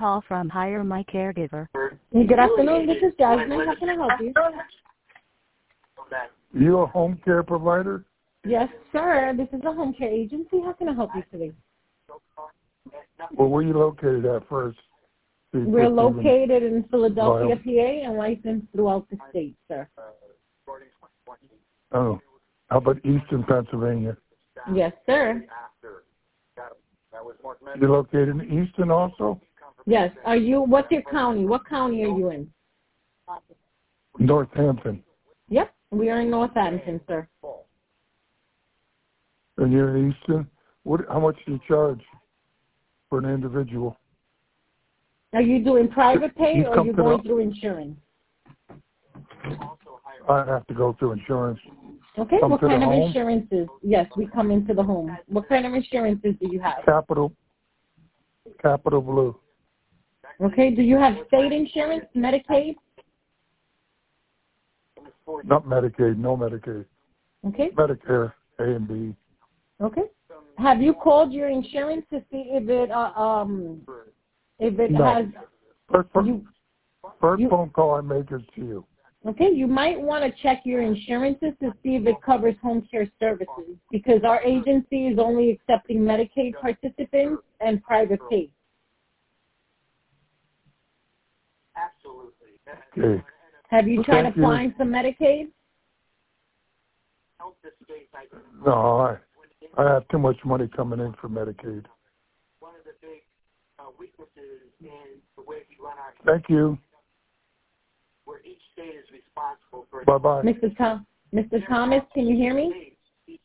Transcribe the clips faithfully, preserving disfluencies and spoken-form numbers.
call from Hire My Caregiver. Good afternoon. This is Jasmine. How can I help you? You a home care provider? Yes, sir. This is a home care agency. How can I help you today? Well, where are you located at first? We're located in Philadelphia, P A, and licensed throughout the state, sir. Oh, how about Eastern Pennsylvania? Yes, sir. You're located in Eastern also? Yes. Are you? What's your county? What county are you in? Northampton. Yep, we are in Northampton, sir. And you're in Eastern? What? How much do you charge for an individual? Are you doing private pay You or are come you to going the- through insurance? I'd have to go through insurance. Okay, Come what to the kind of home? insurances? Yes, we come into the home. What kind of insurances do you have? Capital, Capital Blue. Okay, do you have state insurance, Medicaid? Not Medicaid, no Medicaid. Okay, Medicare, A and B. okay. Have you called your insurance to see if it, uh, um, if it No. has, First, you, first you- phone call I make is to you. okay, you might want to check your insurances to see if it covers home care services because our agency is only accepting Medicaid participants and private pay. Okay. Have you tried Thank you. applying for Medicaid? No, I, I have too much money coming in for Medicaid. Thank you. Bye-bye. Mister Tom, Mister Thomas, can you hear me?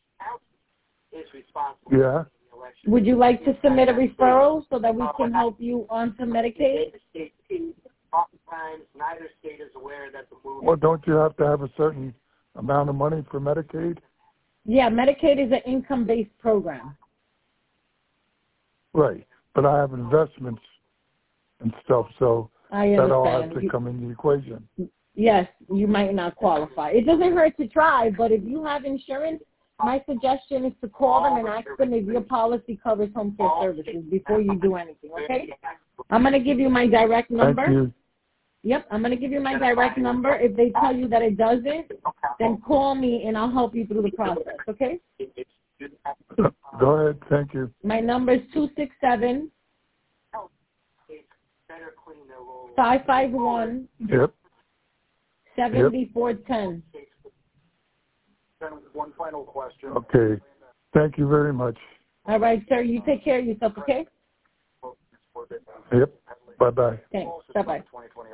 Yeah? Would you like to submit a referral so that we can help you onto Medicaid? Well, don't you have to have a certain amount of money for Medicaid? Yeah, Medicaid is an income-based program. Right. But I have investments and stuff, so I that all has understand. to You- come in the equation. Yes, you might not qualify. It doesn't hurt to try, but if you have insurance, my suggestion is to call them and ask them if your policy covers home care services before you do anything, okay? I'm going to give you my direct number. Thank you. Yep, I'm going to give you my direct number. If they tell you that it doesn't, then call me and I'll help you through the process, okay? Go ahead. Thank you. My number is two six seven, five five one, Yep. seven four one zero. One final question. Okay. Thank you very much. All right, sir. You take care of yourself, okay? Yep. Bye-bye. Thanks. Bye-bye.